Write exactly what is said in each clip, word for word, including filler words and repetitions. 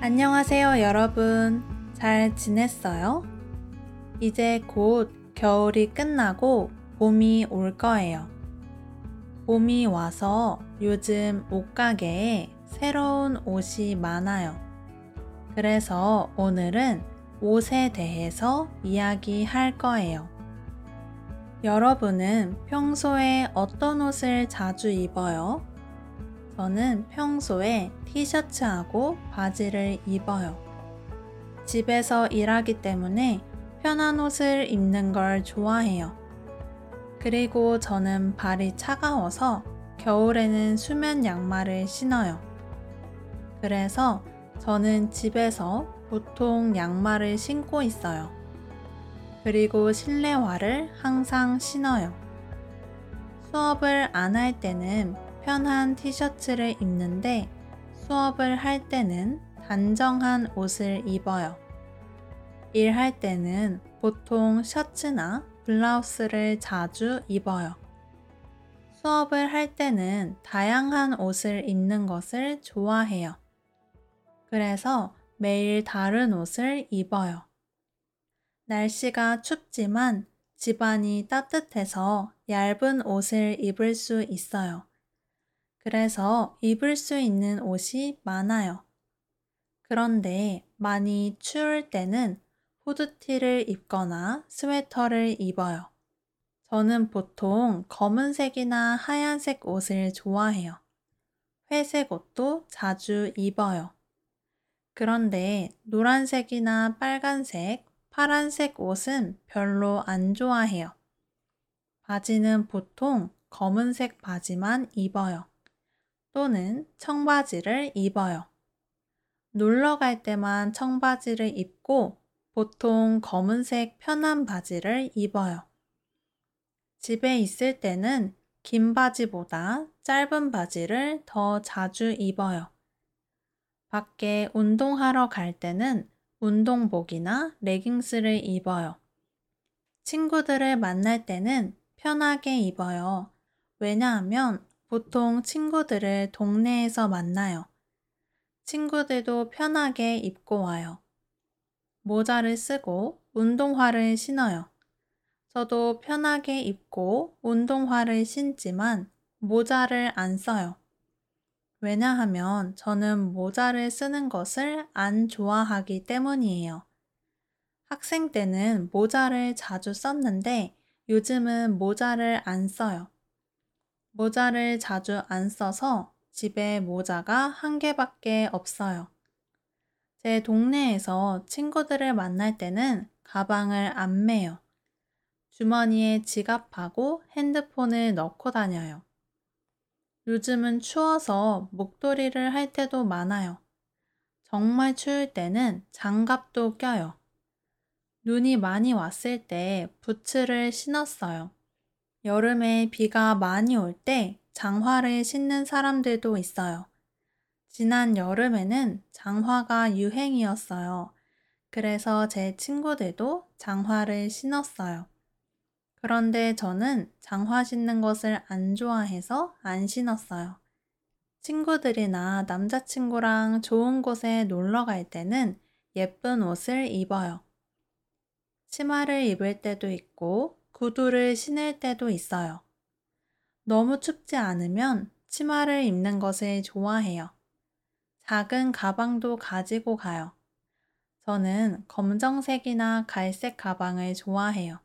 안녕하세요, 여러분. 잘 지냈어요? 이제 곧 겨울이 끝나고 봄이 올 거예요. 봄이 와서 요즘 옷가게에 새로운 옷이 많아요. 그래서 오늘은 옷에 대해서 이야기할 거예요. 여러분은 평소에 어떤 옷을 자주 입어요? 저는 평소에 티셔츠하고 바지를 입어요. 집에서 일하기 때문에 편한 옷을 입는 걸 좋아해요. 그리고 저는 발이 차가워서 겨울에는 수면 양말을 신어요. 그래서 저는 집에서 보통 양말을 신고 있어요. 그리고 실내화를 항상 신어요. 수업을 안 할 때는 편한 티셔츠를 입는데 수업을 할 때는 단정한 옷을 입어요. 일할 때는 보통 셔츠나 블라우스를 자주 입어요. 수업을 할 때는 다양한 옷을 입는 것을 좋아해요. 그래서 매일 다른 옷을 입어요. 날씨가 춥지만 집안이 따뜻해서 얇은 옷을 입을 수 있어요. 그래서 입을 수 있는 옷이 많아요. 그런데 많이 추울 때는 후드티를 입거나 스웨터를 입어요. 저는 보통 검은색이나 하얀색 옷을 좋아해요. 회색 옷도 자주 입어요. 그런데 노란색이나 빨간색, 파란색 옷은 별로 안 좋아해요. 바지는 보통 검은색 바지만 입어요. 또는 청바지를 입어요. 놀러 갈 때만 청바지를 입고 보통 검은색 편한 바지를 입어요. 집에 있을 때는 긴 바지보다 짧은 바지를 더 자주 입어요. 밖에 운동하러 갈 때는 운동복이나 레깅스를 입어요. 친구들을 만날 때는 편하게 입어요. 왜냐하면 보통 친구들을 동네에서 만나요. 친구들도 편하게 입고 와요. 모자를 쓰고 운동화를 신어요. 저도 편하게 입고 운동화를 신지만 모자를 안 써요. 왜냐하면 저는 모자를 쓰는 것을 안 좋아하기 때문이에요. 학생 때는 모자를 자주 썼는데 요즘은 모자를 안 써요. 모자를 자주 안 써서 집에 모자가 한 개밖에 없어요. 제 동네에서 친구들을 만날 때는 가방을 안 매요. 주머니에 지갑하고 핸드폰을 넣고 다녀요. 요즘은 추워서 목도리를 할 때도 많아요. 정말 추울 때는 장갑도 껴요. 눈이 많이 왔을 때 부츠를 신었어요. 여름에 비가 많이 올 때 장화를 신는 사람들도 있어요. 지난 여름에는 장화가 유행이었어요. 그래서 제 친구들도 장화를 신었어요. 그런데 저는 장화 신는 것을 안 좋아해서 안 신었어요. 친구들이나 남자친구랑 좋은 곳에 놀러 갈 때는 예쁜 옷을 입어요. 치마를 입을 때도 있고 구두를 신을 때도 있어요. 너무 춥지 않으면 치마를 입는 것을 좋아해요. 작은 가방도 가지고 가요. 저는 검정색이나 갈색 가방을 좋아해요.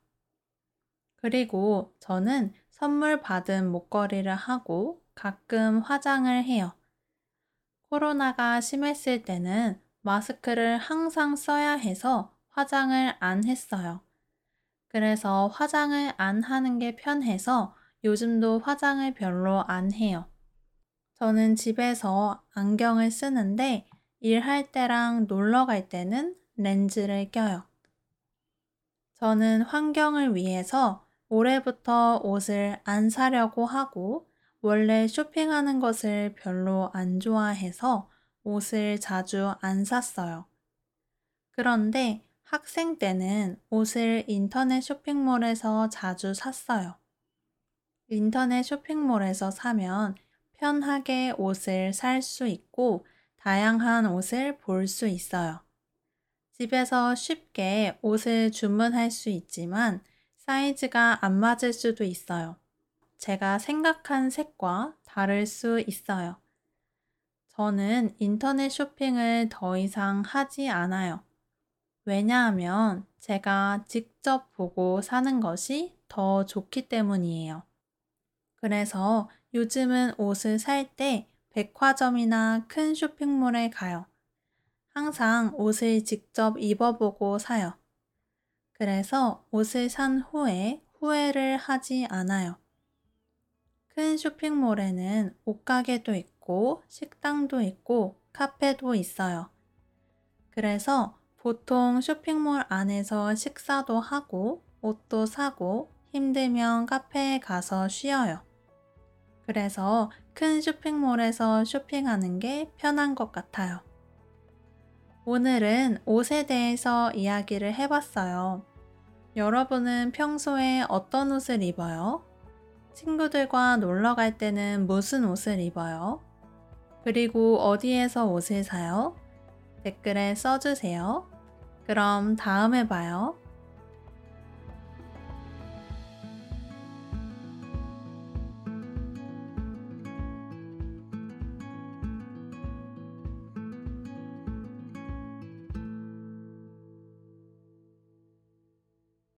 그리고 저는 선물 받은 목걸이를 하고 가끔 화장을 해요. 코로나가 심했을 때는 마스크를 항상 써야 해서 화장을 안 했어요. 그래서 화장을 안 하는 게 편해서 요즘도 화장을 별로 안 해요. 저는 집에서 안경을 쓰는데 일할 때랑 놀러 갈 때는 렌즈를 껴요. 저는 환경을 위해서 올해부터 옷을 안 사려고 하고 원래 쇼핑하는 것을 별로 안 좋아해서 옷을 자주 안 샀어요. 그런데 학생 때는 옷을 인터넷 쇼핑몰에서 자주 샀어요. 인터넷 쇼핑몰에서 사면 편하게 옷을 살 수 있고 다양한 옷을 볼 수 있어요. 집에서 쉽게 옷을 주문할 수 있지만 사이즈가 안 맞을 수도 있어요. 제가 생각한 색과 다를 수 있어요. 저는 인터넷 쇼핑을 더 이상 하지 않아요. 왜냐하면 제가 직접 보고 사는 것이 더 좋기 때문이에요. 그래서 요즘은 옷을 살 때 백화점이나 큰 쇼핑몰에 가요. 항상 옷을 직접 입어보고 사요. 그래서 옷을 산 후에 후회를 하지 않아요. 큰 쇼핑몰에는 옷가게도 있고 식당도 있고 카페도 있어요. 그래서 보통 쇼핑몰 안에서 식사도 하고 옷도 사고 힘들면 카페에 가서 쉬어요. 그래서 큰 쇼핑몰에서 쇼핑하는 게 편한 것 같아요. 오늘은 옷에 대해서 이야기를 해봤어요. 여러분은 평소에 어떤 옷을 입어요? 친구들과 놀러 갈 때는 무슨 옷을 입어요? 그리고 어디에서 옷을 사요? 댓글에 써주세요. 그럼 다음에 봐요.